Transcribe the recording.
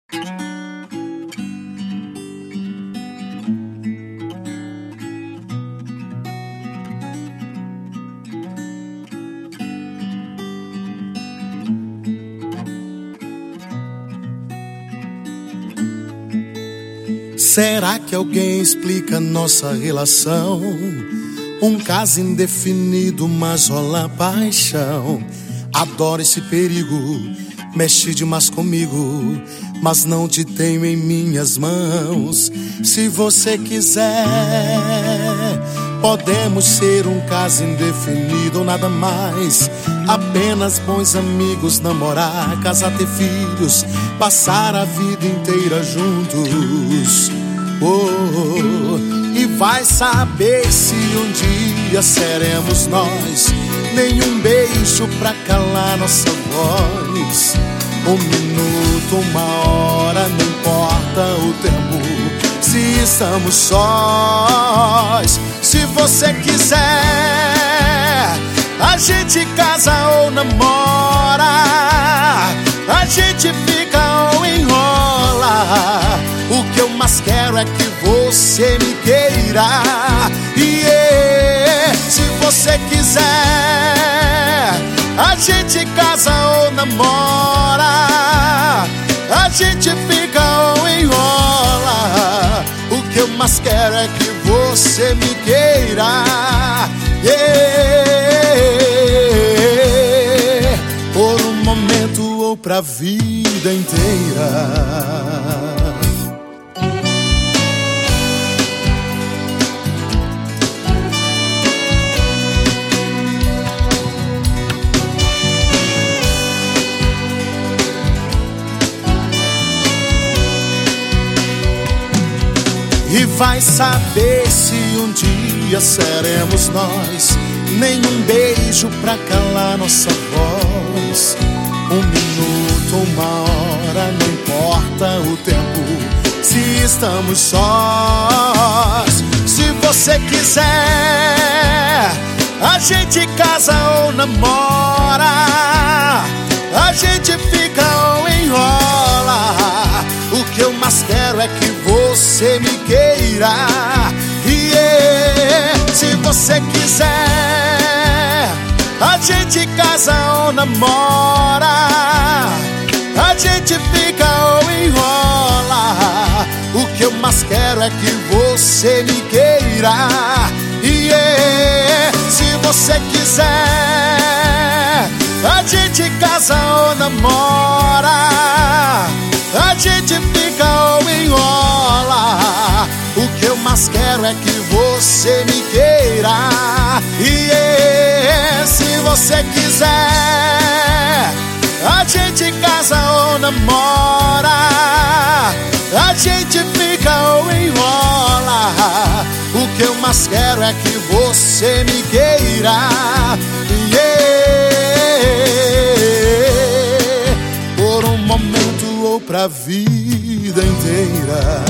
Será que alguém explica nossa relação? Um caso indefinido, mas rola paixão. Adoro esse perigo, mexe demais comigo, mas não te tenho em minhas mãos. Se você quiser, podemos ser um caso indefinido ou nada mais. Apenas bons amigos, namorar, casar, ter filhos, passar a vida inteira juntos. E vai saber se um dia seremos nós. Nenhum beijo pra calar nossa voz. Um minuto, uma hora, não importa o tempo, se estamos sós. Se você quiser, a gente casa ou namora, a gente fica ou enrola. O que eu mais quero é que você me queira. Se você quiser, a gente casa ou namora, a gente fica ou enrola. O que eu mais quero é que você me queira. Por um momento ou pra vida inteira. E vai saber se um dia seremos nós. Nenhum beijo pra calar nossa voz. Um minuto, uma hora, não importa o tempo, se estamos sós. Se você quiser, a gente casa ou namora, a gente fica ou enrola. O que eu mais quero é que você me queira. Se você quiser, a gente casa ou namora, a gente fica ou enrola. O que eu mais quero é que você me queira. Se você quiser, a gente casa ou namora, a gente fica ou enrola. O que eu mais quero é que você me queira. Se você quiser, a gente casa ou namora, a gente fica ou enrola. O que eu mais quero é que você me queira. Por um momento ou pra vida inteira.